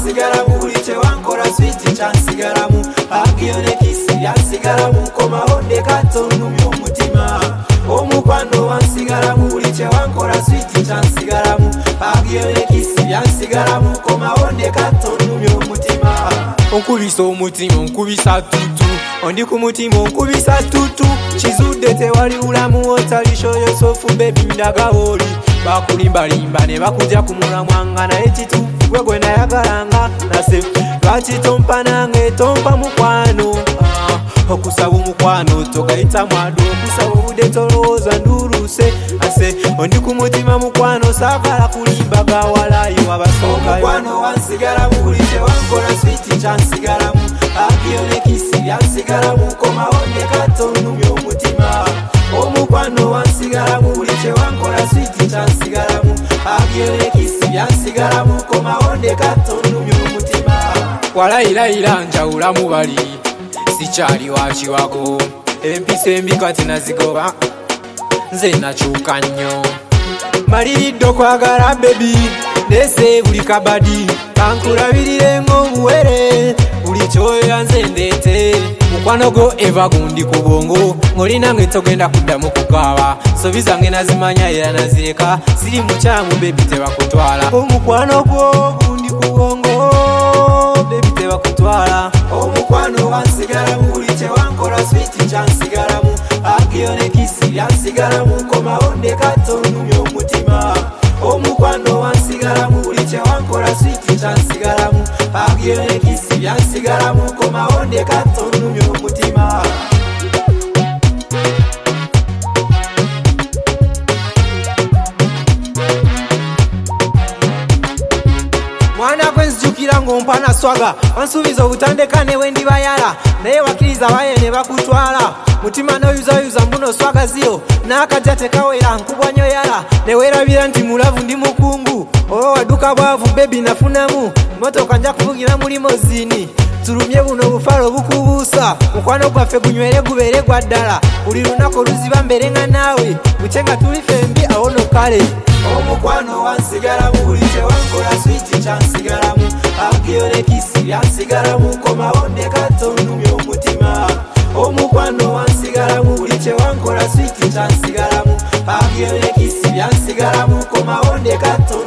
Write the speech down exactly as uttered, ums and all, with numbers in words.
wansigalamu buli kyewankora sweet kyansigalamu agiyo ne kisi yansigalamu komawo ndeka tonumya omutima omukwano wansigalamu buli kyewankora sweet kyansigalamu agiyo ne kisi yansigalamu komawo ndeka tonumya omutima onkubisa omutima onkubisa tutu ondi ku mutima onkubisa tutu kizudde tewali bulamu otalishoyo sofu bebi ndaga oli bakulimbalimba ne bakuja kumulamwanga naye kituufu gwe gwe nayagalanga nase lwaki tompa nange tompa mukwano ah, okusaba omukwano togayita mwado okusaba obudde tolowooza nduruse ase ondi ku mutima mukwano saagala kulimbaga walayo abasookayo omukwano wansigalamu buli kyewankola switi kyansigalamu agiyo ne kisi yansigalamu komawo ndeka tonumya omutima omukwano wansigalamu buli kyewankola switi kyansigalamu agiyo ne kisi yansigalamu komawo ndeka tonumya omutima walayirayira njawulamu bali sikyali wakiwago empisa embi kati nazigoba nze nakyuka nnyo maliridde okwagala bebi nese buli kabadi kankulabirire ng'obuwere buli kyoya nze ndeete mukwano gwo eva gundi ku bwongo ng'olina nge togenda kuddamu kukaaba sobi zange nazimanya era nazireka siri mukyamu bebi tebakutwala omukwano gwo gundi ku bwongo bebi tebakutwala omukwano wansigalamu buli kyewankola switi kyansigalamu agiyo ne kisi yansigalamu komawo ndeka tonumya omutima omukwano wansigalamu buli kyewankola switi kyansigalamu agiyo ne kisi yansigalamu komawo ndeka tonumya omutima mwana gwenzijukira ng'ompa na swaga wansuubiza obutandeka ne wendibayala naye wakiriza baye ne bakutwala mutima noyuzayuza mbuno swaga ziyo n'akajja tekawera nkubwa nyo yala ne weerabira nti mulavu ndi mukungu oba wadduka bwavu bebi nafunamu motoka nja kuvugira mu limozini tulumye buno bufalo bukubuusa mukwano gwaffe gunywere gubeere gwa ddala buli lunaku oluziba mberenga naawe bukye nga tuli fembi awono kale omukwano wansigalamu buli kyewankola switi kyansigalamu agiyo ne kisi yansigalamu komawo ndeka tonumya omutima omukwano wansigalamu buli kyewankola switi kyansigalamu agiyo ne kisi yansigalamu komawo ndeka tonumya